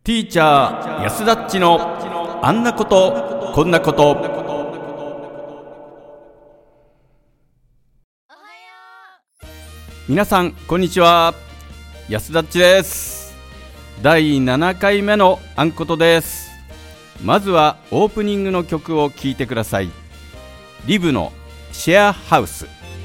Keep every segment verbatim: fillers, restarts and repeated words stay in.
ティーチャー安田っちのあんなことこんなこと。皆さんこんにちは、安田っちです。だいななかいめのあんことです。まずはオープニングの曲を聴いてください。リブのシェアハウス。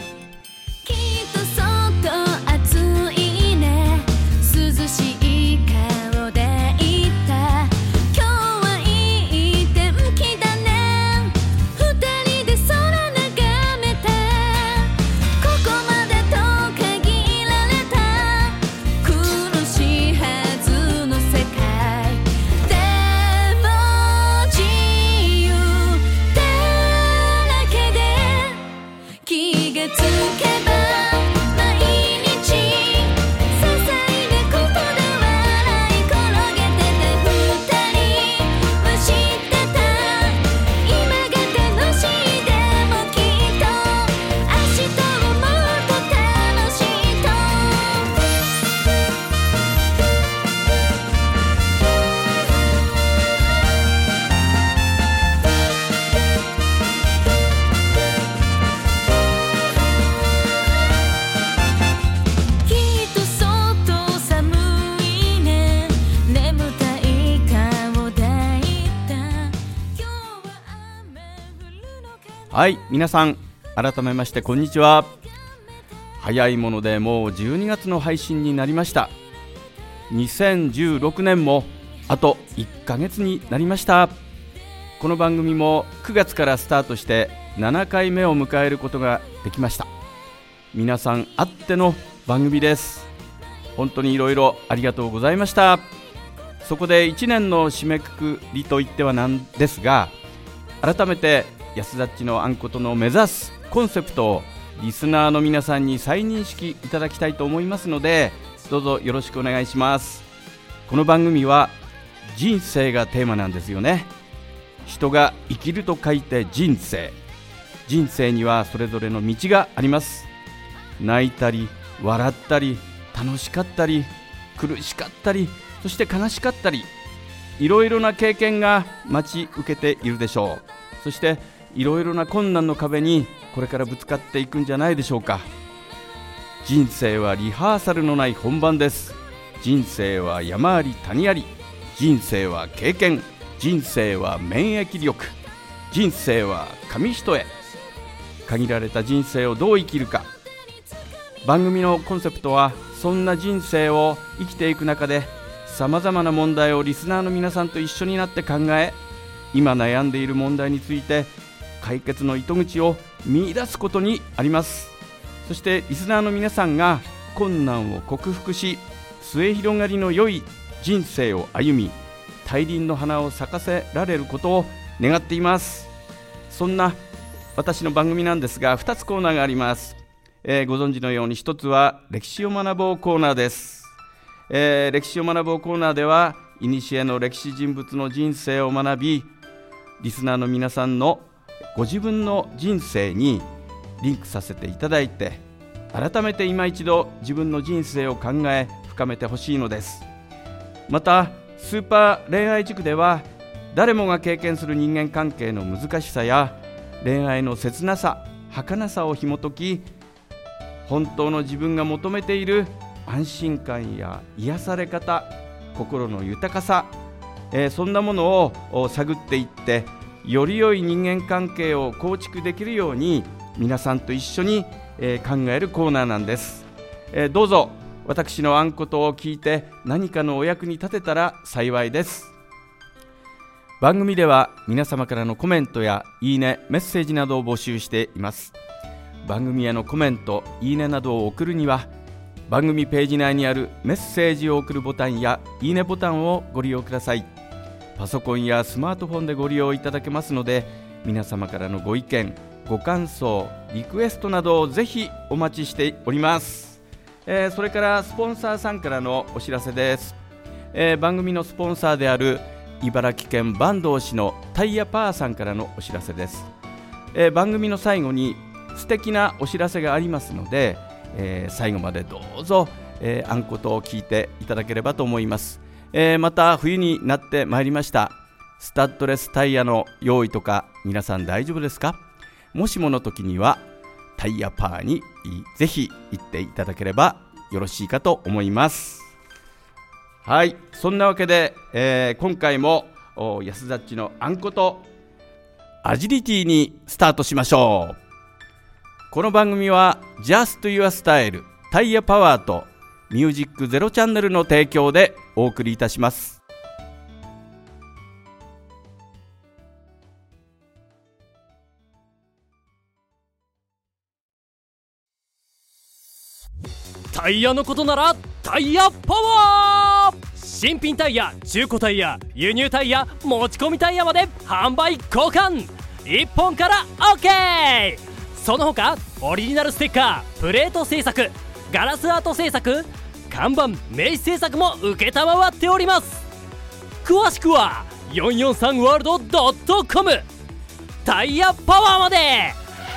はい、皆さん改めましてこんにちは。早いものでもうじゅうにがつの配信になりました。にせんじゅうろくねんもあといっかげつになりました。この番組もくがつからスタートしてななかいめを迎えることができました。皆さんあっての番組です。本当にいろいろありがとうございました。そこでいちねんの締めくくりといってはなんですが、改めて安田っちのあんことの目指すコンセプトをリスナーの皆さんに再認識いただきたいと思いますので、どうぞよろしくお願いします。この番組は人生がテーマなんですよね。人が生きると書いて人生。人生にはそれぞれの道があります。泣いたり笑ったり楽しかったり苦しかったり、そして悲しかったり、いろいろな経験が待ち受けているでしょう。そしていろいろな困難の壁にこれからぶつかっていくんじゃないでしょうか。人生はリハーサルのない本番です。人生は山あり谷あり、人生は経験、人生は免疫力、人生は紙一重。限られた人生をどう生きるか。番組のコンセプトはそんな人生を生きていく中でさまざまな問題をリスナーの皆さんと一緒になって考え、今悩んでいる問題について解決の糸口を見出すことにあります。そしてリスナーの皆さんが困難を克服し、末広がりの良い人生を歩み、大輪の花を咲かせられることを願っています。そんな私の番組なんですが、ふたつコーナーがあります。えー、ご存知のようにひとつは歴史を学ぼうコーナーです。えー、歴史を学ぼうコーナーでは古の歴史人物の人生を学び、リスナーの皆さんのご自分の人生にリンクさせていただいて、改めて今一度自分の人生を考え深めてほしいのです。またスーパー恋愛塾では誰もが経験する人間関係の難しさや恋愛の切なさ、儚さを紐解き、本当の自分が求めている安心感や癒され方、心の豊かさ、えー、そんなものを探っていって、より良い人間関係を構築できるように皆さんと一緒に、えー、考えるコーナーなんです。えー、どうぞ私のあんことを聞いて何かのお役に立てたら幸いです。番組では皆様からのコメントやいいね、メッセージなどを募集しています。番組へのコメント、いいねなどを送るには番組ページ内にあるメッセージを送るボタンやいいねボタンをご利用ください。パソコンやスマートフォンでご利用いただけますので、皆様からのご意見、ご感想、リクエストなどをぜひお待ちしております。えー、それからスポンサーさんからのお知らせです。えー、番組のスポンサーである茨城県坂東市のタイヤパーさんからのお知らせです。えー、番組の最後に素敵なお知らせがありますので、えー、最後までどうぞ、えー、あんことを聞いていただければと思います。 えー、また冬になってまいりました。スタッドレスタイヤの用意とか皆さん大丈夫ですか？もしもの時にはタイヤパワーにぜひ行っていただければよろしいかと思います。はい、そんなわけで、えー、今回も安田っちのあんことアジリティにスタートしましょう。この番組は Just Your Style タイヤパワーとミュージックゼロチャンネルの提供でお送りいたします。 タイヤのことならタイヤパワー。新品タイヤ、中古タイヤ、輸入タイヤ、持ち込みタイヤまで販売交換いっぽんから OK。 その他オリジナルステッカー、プレート製作、ガラスアート製作、看板、名刺製作も承っております。詳しくはよんよんさんワールドドットコム タイヤパワーまで。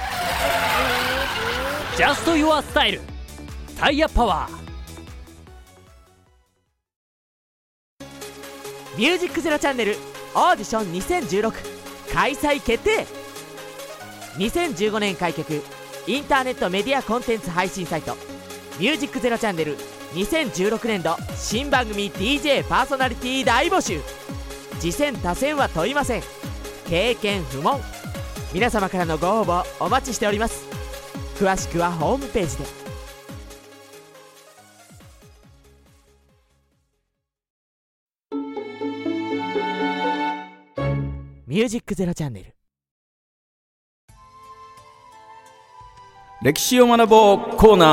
Just Your Style タイヤパワー。 ミュージックゼロチャンネルオーディションにせんじゅうろく開催決定。にせんじゅうごねん開局インターネットメディアコンテンツ配信サイトミュージックゼロチャンネルにせんじゅうろくねんど新番組 ディージェー パーソナリティ大募集。次戦他戦は問いません。経験不問。皆様からのご応募お待ちしております。詳しくはホームページで。ミュージックゼロチャンネル。 歴史を学ぼうコーナ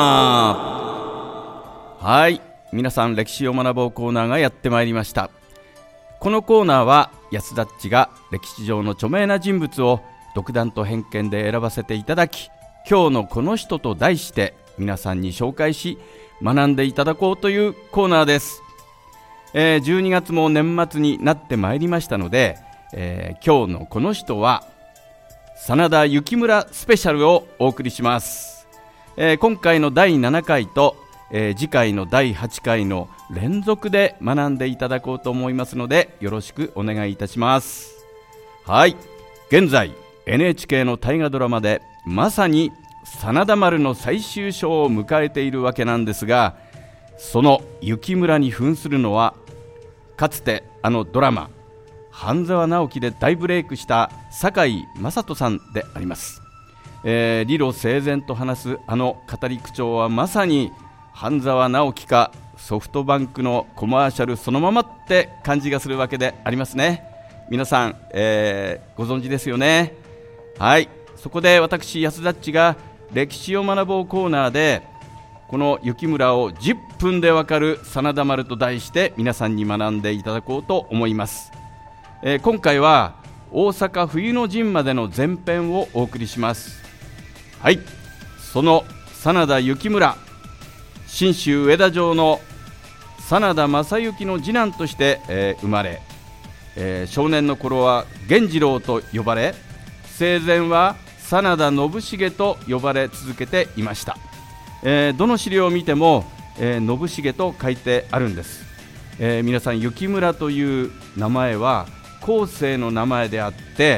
ー。はい、皆さん歴史を学ぼうコーナーがやってまいりました。このコーナーは安田っちが歴史上の著名な人物を独断と偏見で選ばせていただき、今日のこの人と題して皆さんに紹介し学んでいただこうというコーナーです。えー、じゅうにがつも年末になってまいりましたので、えー、今日のこの人は真田幸村スペシャルをお送りします。えー、今回のだいななかいと、えー、次回のだいはちかいの連続で学んでいただこうと思いますのでよろしくお願いいたします。はい、現在 エヌエイチケー の大河ドラマでまさに真田丸の最終章を迎えているわけなんですが、その幸村に扮するのはかつてあのドラマ半沢直樹で大ブレイクした堺雅人さんであります。えー、理路整然と話すあの語り口調はまさに半沢直樹かソフトバンクのコマーシャルそのままって感じがするわけでありますね。皆さん、えー、ご存知ですよね。はい、そこで私安田っちが歴史を学ぼうコーナーでこの幸村をじゅっぷんでわかる真田丸と題して皆さんに学んでいただこうと思います。えー、今回は大阪冬の陣までの前編をお送りします。はい、その真田幸村、信州上田城の真田正幸の次男として、えー、生まれ、えー、少年の頃は源次郎と呼ばれ、生前は真田信繁と呼ばれ続けていました。えー、どの資料を見ても、えー、信繁と書いてあるんです。えー、皆さん幸村という名前は後世の名前であって、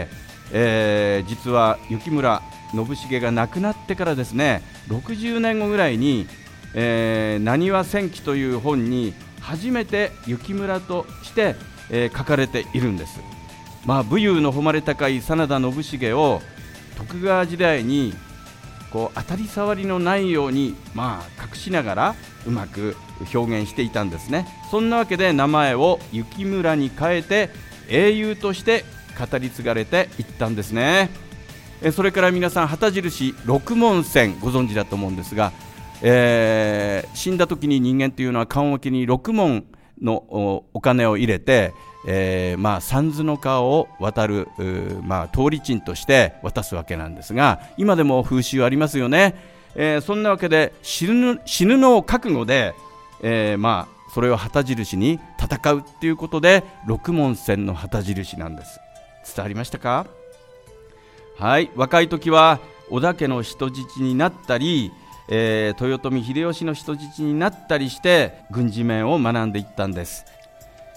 えー、実は幸村信繁が亡くなってからですねろくじゅうねんごぐらいにえー、浪花戦記という本に初めて幸村として、えー、書かれているんです。まあ、武勇の誉れ高い真田信繁を徳川時代にこう当たり障りのないように、まあ、隠しながらうまく表現していたんですね。そんなわけで名前を幸村に変えて英雄として語り継がれていったんですね。えー、それから皆さん旗印六文銭ご存知だと思うんですが、えー、死んだ時に人間というのは棺桶にろくもんの お, お金を入れて、えーまあ、三途の川を渡る、まあ、通り賃として渡すわけなんですが、今でも風習ありますよね。えー、そんなわけで死ぬ、死ぬのを覚悟で、えーまあ、それを旗印に戦うということで六文銭の旗印なんです。伝わりましたか？はい、若い時は織田家の人質になったり、えー、豊臣秀吉の人質になったりして軍事面を学んでいったんです。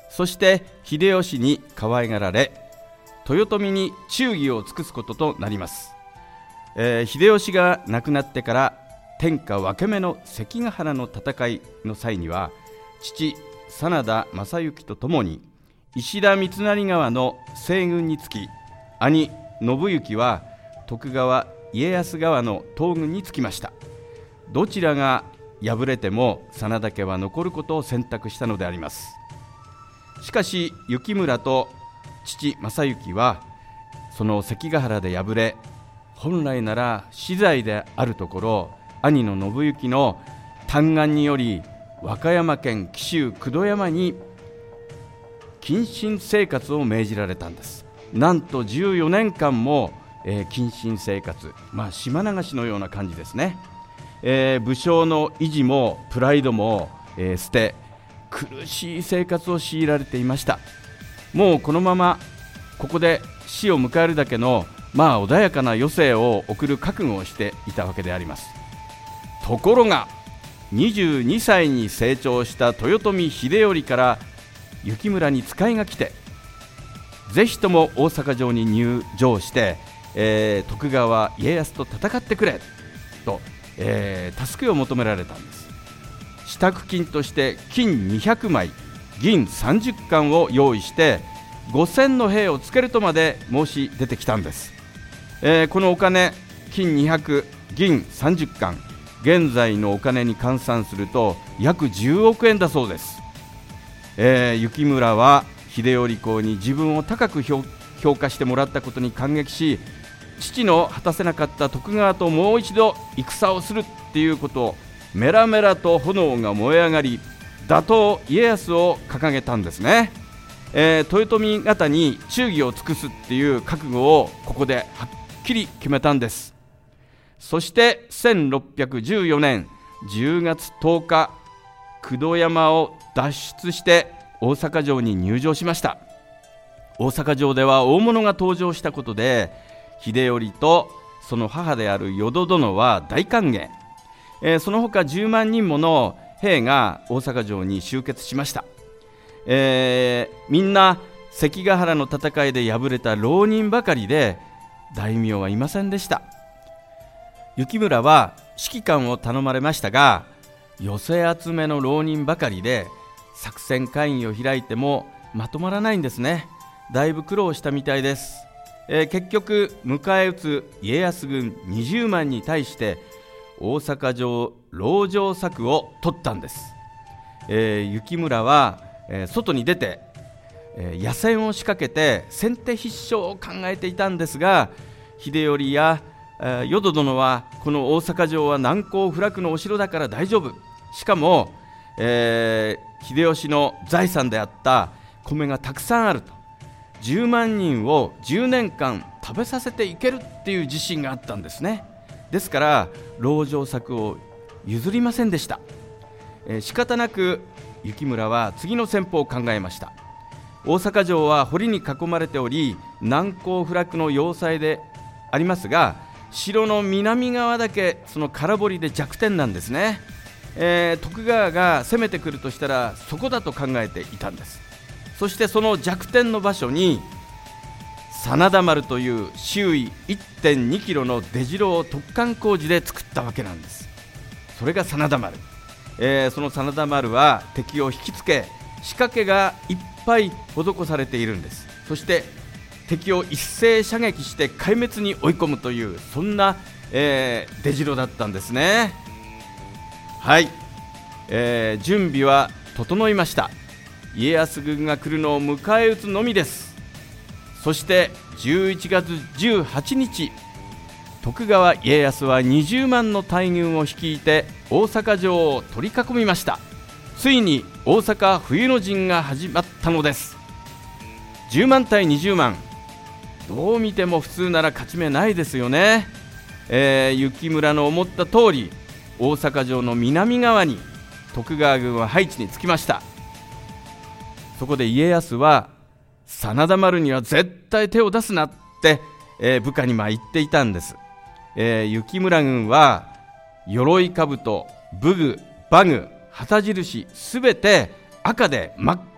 そして秀吉に可愛がられ、豊臣に忠義を尽くすこととなります。えー、秀吉が亡くなってから天下分け目の関ヶ原の戦いの際には、父真田昌幸とともに石田三成川の西軍につき、兄信行は徳川家康側の東軍につきました。どちらが敗れても真田家は残ることを選択したのであります。しかし幸村と父正幸はその関ヶ原で敗れ、本来なら死罪であるところ、兄の信行の嘆願により和歌山県紀州九度山に謹慎生活を命じられたんです。なんとじゅうよねんかんも、えー、謹慎生活、まあ、島流しのような感じですね。えー、武将の意地もプライドも、えー、捨て、苦しい生活を強いられていました。もうこのままここで死を迎えるだけの、まあ、穏やかな余生を送る覚悟をしていたわけであります。ところがにじゅうにさいに成長した豊臣秀頼から幸村に使いが来て、ぜひとも大阪城に入城して、えー、徳川家康と戦ってくれと、えー、助けを求められたんです。支度金として金にひゃくまい、銀さんじゅっかんを用意してごせんの兵をつけるとまで申し出てきたんです。えー、このお金、金にひゃく、銀さんじゅっかん、現在のお金に換算すると約じゅうおくえんだそうです。えー、幸村は秀頼公に自分を高く 評, 評価してもらったことに感激し、父の果たせなかった徳川ともう一度戦をするっていうことをメラメラと炎が燃え上がり、打倒家康を掲げたんですね。えー、豊臣方に忠義を尽くすっていう覚悟をここではっきり決めたんです。そしてせんろっぴゃくじゅうよねんじゅうがつとおか、九度山を脱出して大阪城に入城しました。大阪城では大物が登場したことで、秀頼とその母である淀殿は大歓迎、えー、その他じゅうまんにんもの兵が大阪城に集結しました。えー、みんな関ヶ原の戦いで敗れた浪人ばかりで、大名はいませんでした。幸村は指揮官を頼まれましたが、寄せ集めの浪人ばかりで作戦会議を開いてもまとまらないんですね。だいぶ苦労したみたいです。えー、結局迎え撃つ家康軍にじゅうまんに対して大阪城籠城策を取ったんです。えー、幸村は、えー、外に出て、えー、野戦を仕掛けて先手必勝を考えていたんですが、秀頼や、えー、淀殿はこの大阪城は難攻不落のお城だから大丈夫、しかも、えー、秀吉の財産であった米がたくさんあると、じゅうまんにんをじゅうねんかん食べさせていけるっていう自信があったんですね。ですから籠城策を譲りませんでした。えー、仕方なく幸村は次の戦法を考えました。大阪城は堀に囲まれており難攻不落の要塞でありますが、城の南側だけその空堀で弱点なんですね。えー、徳川が攻めてくるとしたらそこだと考えていたんです。そしてその弱点の場所に真田丸という周囲 いってんにキロの出城を突貫工事で作ったわけなんです。それが真田丸、えー、その真田丸は敵を引きつけ仕掛けがいっぱい施されているんです。そして敵を一斉射撃して壊滅に追い込むというそんな、えー、出城だったんですね。はい、えー、準備は整いました。家康軍が来るのを迎え撃つのみです。そしてじゅういちがつじゅうはちにち、徳川家康はにじゅうまんの大軍を率いて大阪城を取り囲みました。ついに大阪冬の陣が始まったのです。じゅうまんたいにじゅうまん、どう見ても普通なら勝ち目ないですよね。えー、幸村の思った通り大阪城の南側に徳川軍は配置につきました。そこで家康は真田丸には絶対手を出すなって、えー、部下にまあ言っていたんです。えー、幸村軍は鎧兜、武具、馬具、旗印すべて赤で真っ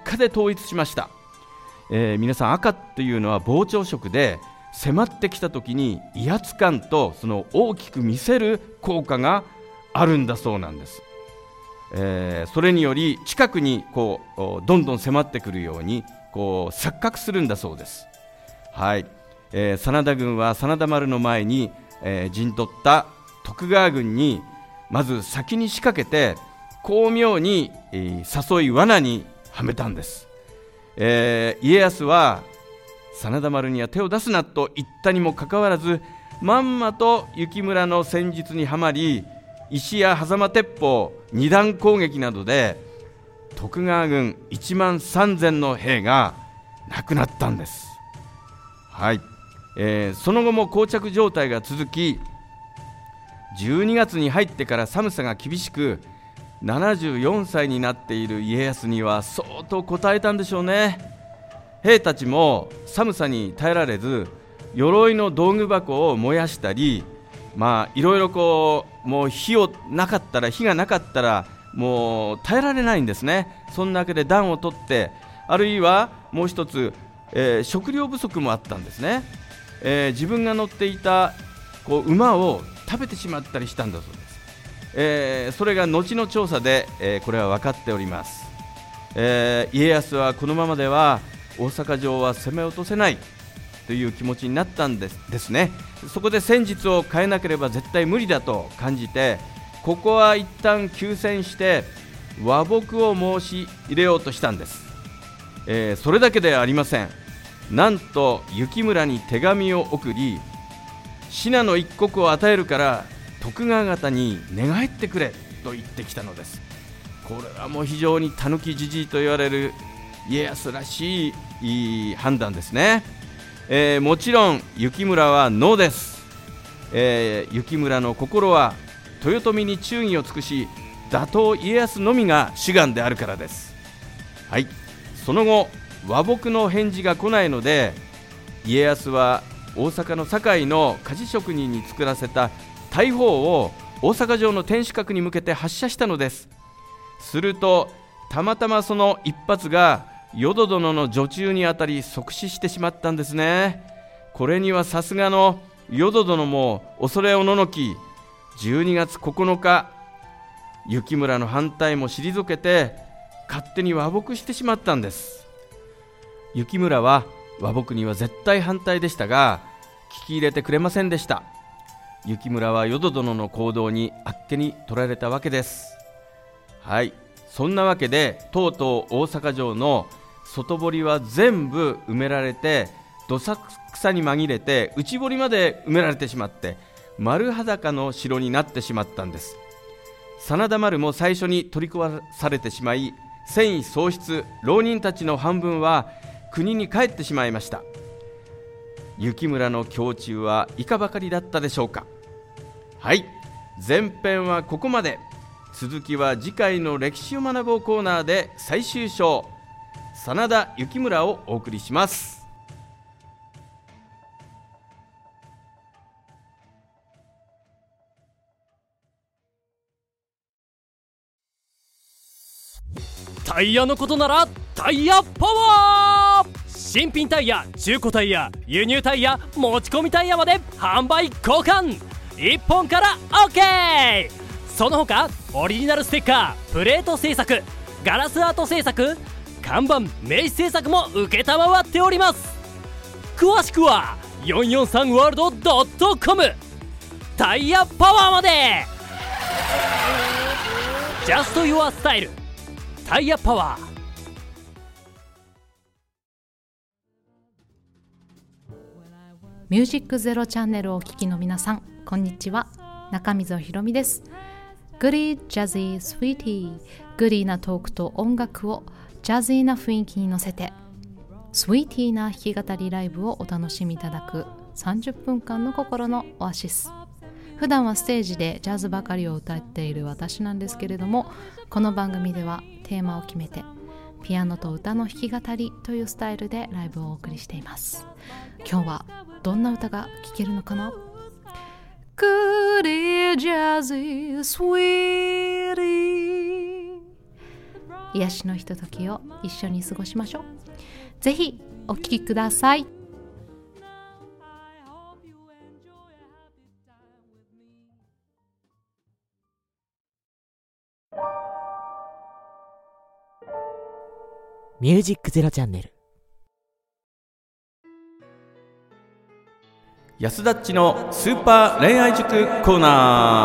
赤で統一しました。えー、皆さん、赤っていうのは膨張色で、迫ってきた時に威圧感とその大きく見せる効果があるんだそうなんです。えー、それにより近くにこうどんどん迫ってくるようにこう錯覚するんだそうです。はい、えー、真田軍は真田丸の前に、えー、陣取った徳川軍にまず先に仕掛けて巧妙に、えー、誘い罠にはめたんです。えー、家康は真田丸には手を出すなと言ったにもかかわらず、まんまと幸村の戦術にはまり、石や狭間鉄砲、二段攻撃などで徳川軍いちまんさんぜんの兵が亡くなったんです。はい、えー、その後も膠着状態が続き、じゅうにがつに入ってから寒さが厳しく、ななじゅうよんさいになっている家康には相当こたえたんでしょうね。兵たちも寒さに耐えられず、鎧の道具箱を燃やしたり、まあいろいろこうもう火をなかったら火がなかったらもう耐えられないんですね。そんなわけで暖を取って、あるいはもう一つ、えー、食料不足もあったんですね。えー、自分が乗っていたこう馬を食べてしまったりしたんだそうです。えー、それが後の調査で、えー、これは分かっております。えー、家康はこのままでは大阪城は攻め落とせないという気持ちになったんですですね。そこで戦術を変えなければ絶対無理だと感じて、ここは一旦休戦して和睦を申し入れようとしたんです。えー、それだけではありません。なんと幸村に手紙を送り、信濃一国を与えるから徳川方に寝返ってくれと言ってきたのです。これはもう非常にたぬきじじいと言われる家康らしい、いい判断ですね。えー、もちろん幸村はノーです。えー、幸村の心は豊臣に忠義を尽くし、打倒家康のみが主眼であるからです。はい、その後和睦の返事が来ないので、家康は大阪の堺の鍛冶職人に作らせた大砲を大阪城の天守閣に向けて発射したのです。するとたまたまその一発が淀殿の女中にあたり即死してしまったんですね。これにはさすがの淀殿も恐れおののき、じゅうにがつここのか幸村の反対も退けて勝手に和睦してしまったんです。幸村は和睦には絶対反対でしたが、聞き入れてくれませんでした。幸村は淀殿の行動にあっけに取られたわけです。はい、そんなわけでとうとう大阪城の外堀は全部埋められて、どさくさに紛れて内堀まで埋められてしまって、丸裸の城になってしまったんです。真田丸も最初に取り壊されてしまい、戦意喪失、浪人たちの半分は国に帰ってしまいました。幸村の胸中はいかばかりだったでしょうか。はい、前編はここまで。続きは次回の歴史を学ぼうコーナーで最終章、真田幸村をお送りします。 タイヤのことならタイヤパワー。新品タイヤ、中古タイヤ、輸入タイヤ、持ち込みタイヤまで販売交換、いっぽんから OK。 その他オリジナルステッカー、プレート製作、ガラスアート製作、看板、名刺製作も承っております。詳しくはよんよんさんワールドドットコム、タイヤパワーまで。ジャストユアスタイル、タイヤパワー。 ミュージックゼロチャンネルをお聴きの皆さん、こんにちは。中溝ひろみです。グリージャズィースウィーティー、グリーなトークと音楽をジャズィーな雰囲気に乗せて、スウィーティーな弾き語りライブをお楽しみいただくさんじゅっぷんかんの心のオアシス。普段はステージでジャズばかりを歌っている私なんですけれども、この番組ではテーマを決めてピアノと歌の弾き語りというスタイルでライブをお送りしています。今日はどんな歌が聴けるのかな。Goody Jazzy Sweetie 癒しのひとときを一緒に過ごしましょう。ぜひお聞きください。 ミュージックゼロチャンネル。 安田っちのスーパー恋愛塾コーナ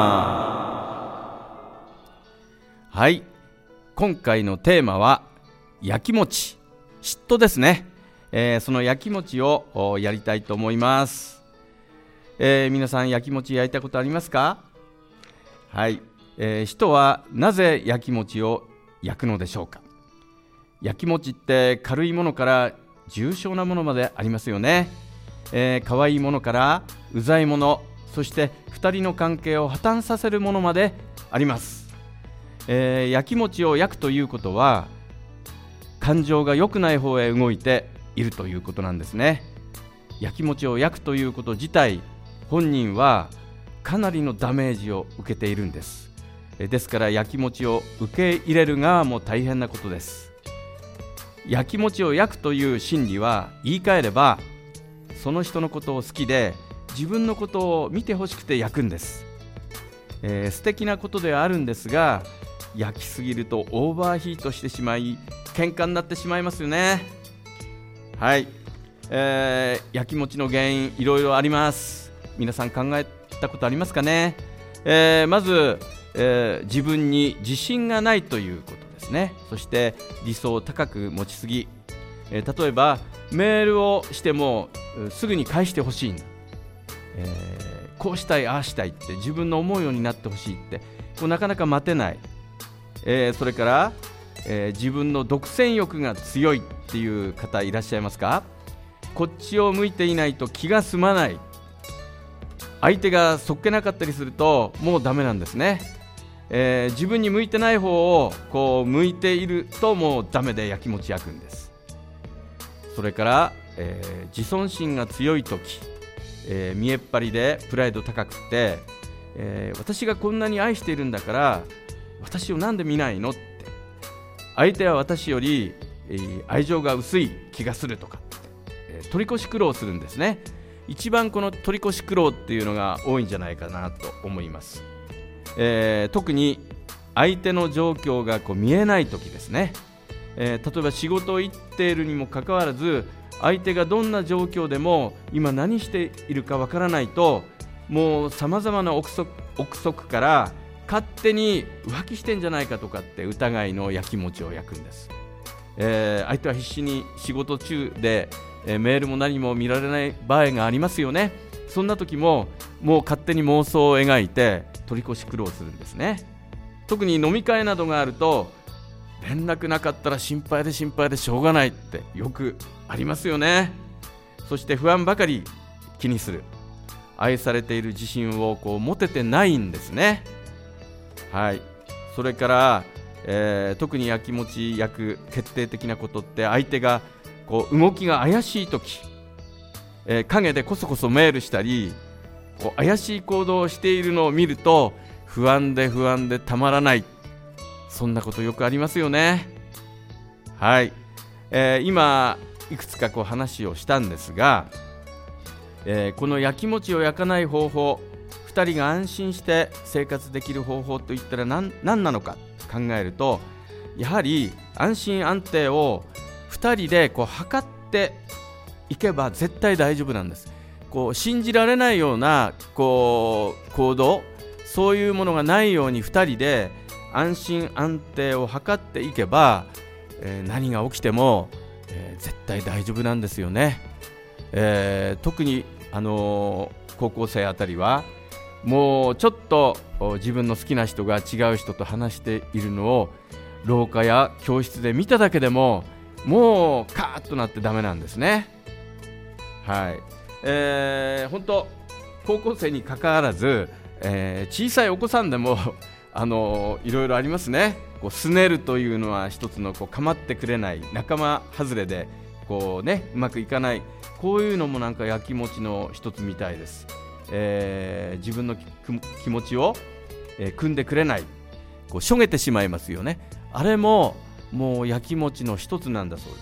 ー。はい、今回のテーマはやきもち、嫉妬ですね。えー、そのやきもちをやりたいと思います。えー、皆さんやきもち焼いたことありますか？はい、えー、人はなぜやきもちを焼くのでしょうか？やきもちって軽いものから重症なものまでありますよね。えー、可愛いものからうざいもの、そして二人の関係を破綻させるものまであります。えー、やきもちを焼くということは感情が良くない方へ動いているということなんですね。やきもちを焼くということ自体、本人はかなりのダメージを受けているんです。えー、ですからやきもちを受け入れる側も大変なことです。やきもちを焼くという心理は、言い換えればその人のことを好きで自分のことを見てほしくて焼くんです。えー、素敵なことではあるんですが、焼きすぎるとオーバーヒートしてしまい喧嘩になってしまいますよね。はい、えー、焼きもちの原因いろいろあります。皆さん考えたことありますかね。えー、まず、えー、自分に自信がないということですね。そして理想を高く持ちすぎ、えー、例えばメールをしてもすぐに返してほしいんだ、えー、こうしたいああしたいって自分の思うようになってほしいってこうなかなか待てない、えー、それから、えー、自分の独占欲が強いっていう方いらっしゃいますか？こっちを向いていないと気が済まない、相手がそっけなかったりするともうダメなんですね。えー、自分に向いてない方をこう向いているともうダメでやきもち焼くんです。それから、えー、自尊心が強いとき、えー、見えっ張りでプライド高くて、えー、私がこんなに愛しているんだから私をなんで見ないのって、相手は私より、えー、愛情が薄い気がするとか、えー、取り越し苦労するんですね。一番この取り越し苦労っていうのが多いんじゃないかなと思います。えー、特に相手の状況がこう見えないときですね。えー、例えば仕事を行っているにもかかわらず、相手がどんな状況でも今何しているかわからないと、もうさまざまな憶測、憶測から勝手に浮気してんじゃないかとかって疑いのやきもちを焼くんです。えー、相手は必死に仕事中で、えー、メールも何も見られない場合がありますよね。そんな時ももう勝手に妄想を描いて取り越し苦労するんですね。特に飲み会などがあると、連絡なかったら心配で心配でしょうがないってよくありますよね。そして不安ばかり気にする、愛されている自信をこう持ててないんですね。はい、それから、えー、特にやきもち焼く決定的なことって、相手がこう動きが怪しいとき、えー、陰でこそこそメールしたりこう怪しい行動をしているのを見ると不安で不安でたまらない、そんなことよくありますよね。はい、えー、今いくつかこう話をしたんですが、えー、このやきもちを焼かない方法、ふたりが安心して生活できる方法といったら 何, 何なのか考えると、やはり安心安定をふたりでこう測っていけば絶対大丈夫なんです。こう信じられないようなこう行動、そういうものがないようにふたりで安心安定を図っていけば、えー、何が起きても、えー、絶対大丈夫なんですよね。えー、特に、あのー、高校生あたりはもうちょっと自分の好きな人が違う人と話しているのを廊下や教室で見ただけでももうカーッとなってダメなんですね。はい、えー、本当高校生に関わらず、えー、小さいお子さんでもあのいろいろありますね。こうすねるというのは一つのこう構ってくれない仲間外れでこう、ね、うまくいかない、こういうのもなんかやきもちの一つみたいです。えー、自分の気持ちを、えー、汲んでくれない、こうしょげてしまいますよね。あれももうやきもちの一つなんだそうです。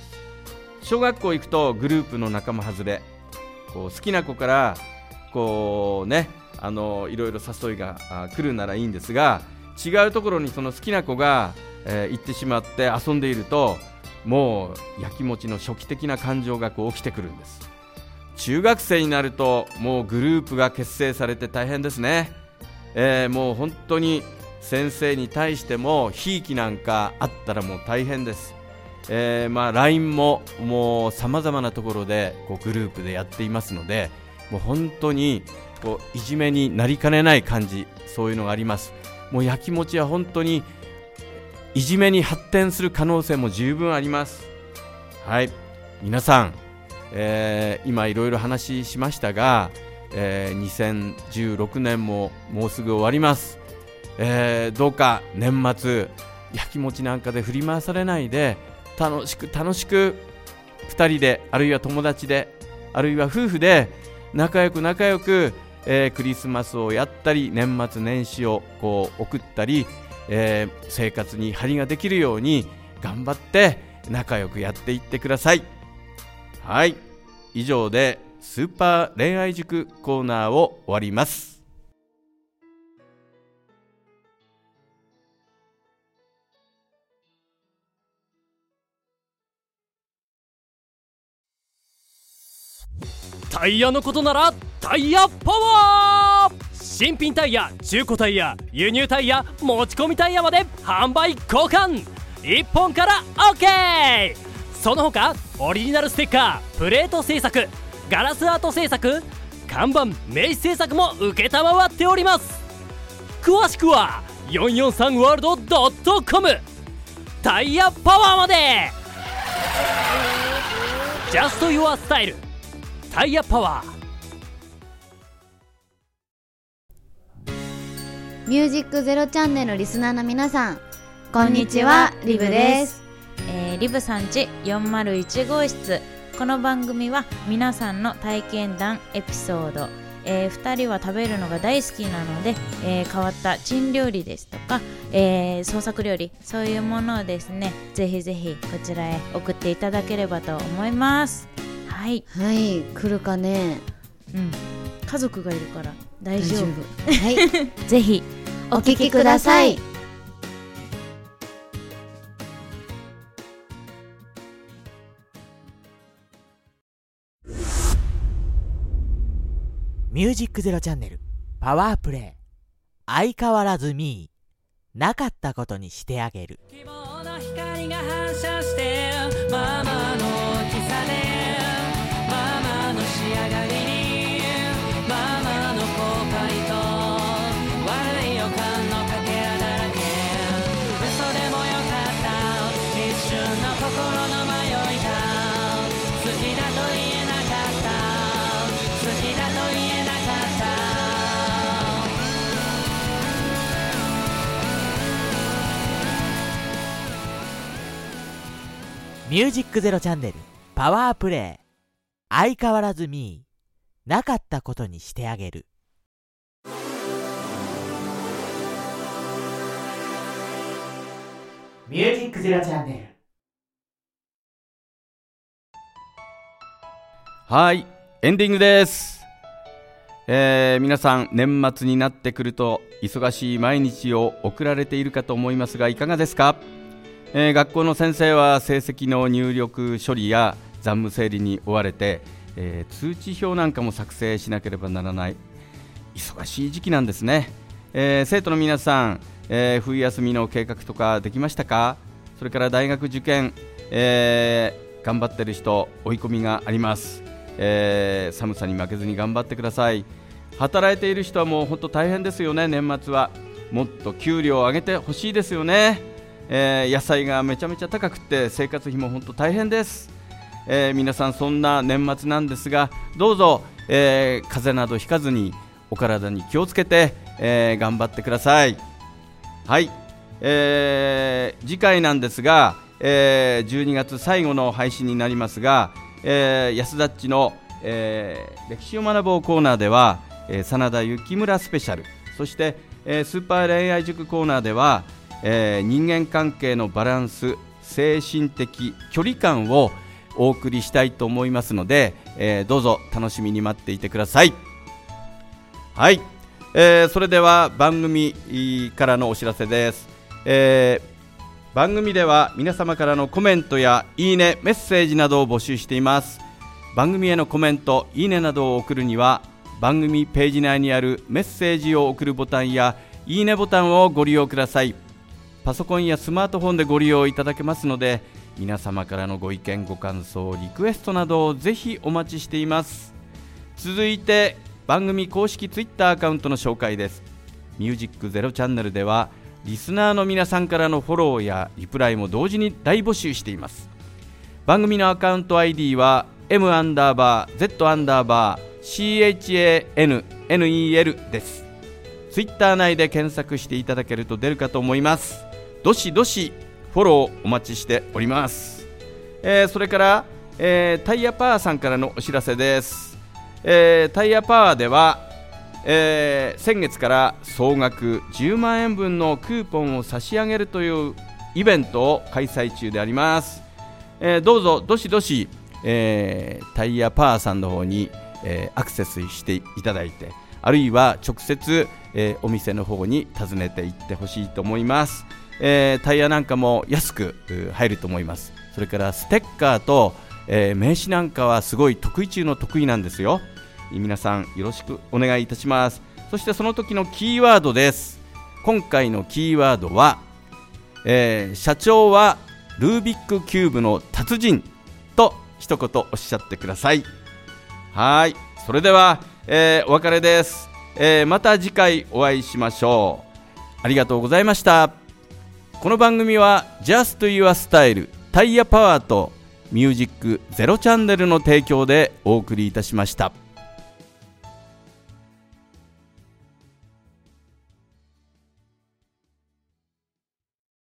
小学校行くとグループの仲間外れ、こう好きな子からこうね、あのいろいろ誘いが来るならいいんですが、違うところにその好きな子が、えー、行ってしまって遊んでいると、もうやきもちの初期的な感情がこう起きてくるんです。中学生になるともうグループが結成されて大変ですね、えー、もう本当に先生に対してもひいきなんかあったらもう大変です、えー、まあ ライン ももう様々なところでこうグループでやっていますので、もう本当にこういじめになりかねない感じ、そういうのがあります。もうやきもちは本当にいじめに発展する可能性も十分あります。はい、皆さん、えー、今いろいろ話しましたが、えー、にせんじゅうろくねんももうすぐ終わります、えー、どうか年末やきもちなんかで振り回されないで、楽しく楽しくふたりで、あるいは友達で、あるいは夫婦で仲良く仲良く、えー、クリスマスをやったり年末年始をこう送ったり、えー、生活に張りができるように頑張って仲良くやっていってください。はい、以上でスーパー恋愛塾コーナーを終わります。 タイヤのことならタイヤパワー。新品タイヤ、中古タイヤ、輸入タイヤ、持ち込みタイヤまで販売交換、いっぽんから OK。 その他オリジナルステッカー、プレート製作、ガラスアート製作、看板名刺製作も承っております。詳しくはよんよんさんワールドドットコム、タイヤパワーまで。 Just Your Style タイヤパワー。 ミュージックゼロチャンネルリスナーの皆さん、こんにちは、リブです。 えー、リブさんちよんまるいち号室。この番組は皆さんの体験談、エピソード、えー、ふたりは食べるのが大好きなので、えー、変わった珍料理ですとか、えー、創作料理、そういうものをですね、ぜひぜひこちらへ送っていただければと思います。はいはい、来るかね。 うん、家族がいるから大丈夫。 大丈夫。はい、 ぜひお聞きください。 ミュージックゼロチャンネルパワープレイ。相変わらずミー、なかったことにしてあげる。 希望の光が反射してママの大きさでママの仕上がりにママの後悔と悪い予感のかけらだらけ。嘘でもよかった一瞬の心の迷いだ。好きだと言えなかった、好きだと言えなかった。 ミュージックゼロチャンネルパワープレイ。相変わらずミー、なかったことにしてあげる。ミュージックゼロチャンネル。 はい、エンディングです。えー、皆さん年末になってくると忙しい毎日を送られているかと思いますが、いかがですか。えー、学校の先生は成績の入力処理や残務整理に追われて、えー、通知表なんかも作成しなければならない忙しい時期なんですね。えー、生徒の皆さん、えー、冬休みの計画とかできましたか。それから大学受験、えー、頑張ってる人追い込みがあります。えー、寒さに負けずに頑張ってください。働いている人はもう本当大変ですよね。年末はもっと給料を上げてほしいですよね。えー、野菜がめちゃめちゃ高くて生活費も本当大変です。えー、皆さんそんな年末なんですが、どうぞ、えー、風邪などひかずにお体に気をつけて、えー、頑張ってください。はい、えー、次回なんですが、えー、じゅうにがつ最後の配信になりますが、えー、安田っちの、えー、歴史を学ぼうコーナーでは、えー、真田幸村スペシャル、そして、えー、スーパー恋愛塾コーナーでは、えー、人間関係のバランス、 精神的距離感をお送りしたいと思いますので、えー、どうぞ楽しみに待っていてください。はい、えー、それでは番組からのお知らせです。えー、番組では皆様からのコメントやいいね、メッセージなどを募集しています。番組へのコメント、いいねなどを送るには番組ページ内にあるメッセージを送るボタンやいいねボタンをご利用ください。パソコンやスマートフォンでご利用いただけますので、皆様からのご意見ご感想リクエストなどをぜひお待ちしています。続いて番組公式ツイッターアカウントの紹介です。ミュージックゼロチャンネルではリスナーの皆さんからのフォローやリプライも同時に大募集しています。番組のアカウント アイディー は M アンダーバー Z アンダーバー シーエイチエーエヌエヌイーエル です。ツイッター内で検索していただけると出るかと思います。どしどしフォローお待ちしております。えー、それから、えー、タイヤパワーさんからのお知らせです。えー、タイヤパワーでは、えー、先月から総額じゅうまんえん分のクーポンを差し上げるというイベントを開催中であります。えー、どうぞどしどし、えー、タイヤパワーさんの方に、えー、アクセスしていただいて、あるいは直接、えー、お店の方に訪ねていってほしいと思います。えー、タイヤなんかも安く入ると思います。それからステッカーと、えー、名刺なんかはすごい得意中の得意なんですよ。皆さんよろしくお願いいたします。そしてその時のキーワードです。今回のキーワードは、えー、社長はルービックキューブの達人と一言おっしゃってください。はい、それでは、えー、お別れです。えー、また次回お会いしましょう。ありがとうございました。この番組は Just Your Style タイヤパワーとミュージックゼロチャンネルの提供でお送りいたしました。